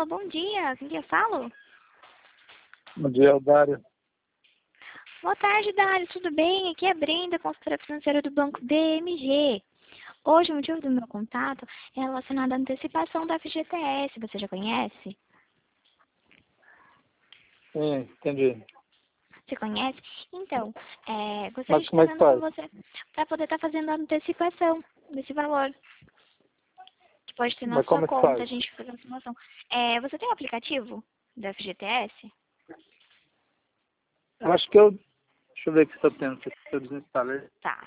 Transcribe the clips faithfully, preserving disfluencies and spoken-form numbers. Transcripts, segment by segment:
Alô, bom dia. Com quem eu falo? Bom dia, Dário. Boa tarde, Dário. Tudo bem? Aqui é a Brenda, consultora financeira do Banco B M G. Hoje, o motivo do meu contato é relacionado à antecipação da F G T S. Você já conhece? Sim, entendi. Você conhece? Então, é, gostaria Mas de como estar é que vendo com faz? você para poder estar fazendo a antecipação desse valor. Que pode ter na Mas sua como é que conta, a faz? gente faz a simulação. É, você tem o aplicativo do F G T S? Eu acho que eu... Deixa eu ver aqui se eu tenho, se eu desinstalei. Tá.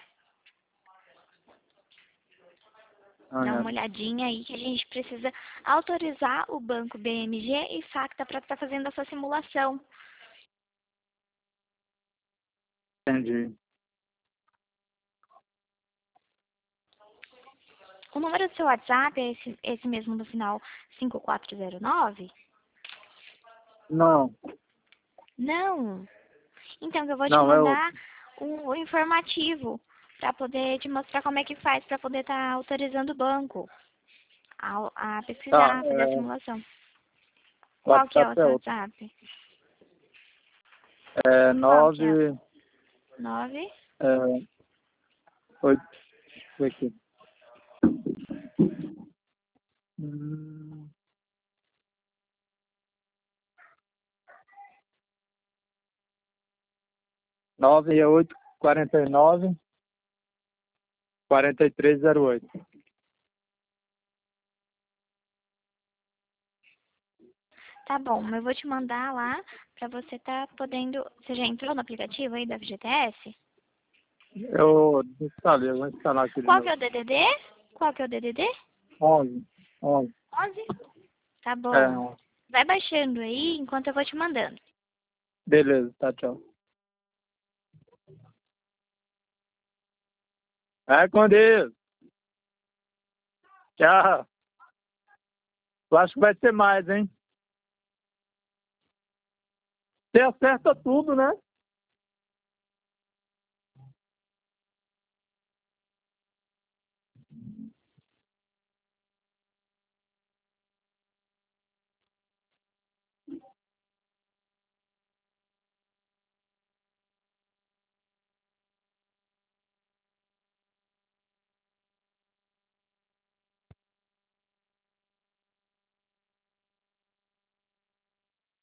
Ah, Dá uma é. olhadinha aí que a gente precisa autorizar o banco B M G e Facta para estar fazendo essa simulação. Entendi. O número do seu WhatsApp é esse, esse mesmo no final cinco quatro zero nove? Não, Não. Então, eu vou te não, é outro. mandar um, um informativo para poder te mostrar como é que faz para poder estar autorizando o banco a, a Tá, pesquisar, a fazer a é... simulação. O Qual que é o WhatsApp é seu outro. WhatsApp? É Qual que é? nove... Nove? É... Oito... Deixa eu ver aqui. Hum... Nove e oito, quarenta e nove, quarenta e três, zero oito. Tá bom, eu vou te mandar lá pra você tá podendo... Você já entrou no aplicativo aí da F G T S? Eu desinstalei, eu vou instalar aqui de Qual que é novo. o D D D? Qual que é o D D D? onze. onze. onze? Tá É, bom. onze. Vai baixando aí enquanto eu vou te mandando. Beleza, tá, tchau. Vai com Deus. Tchau. Eu acho que vai ser mais, hein? Você acerta tudo, né?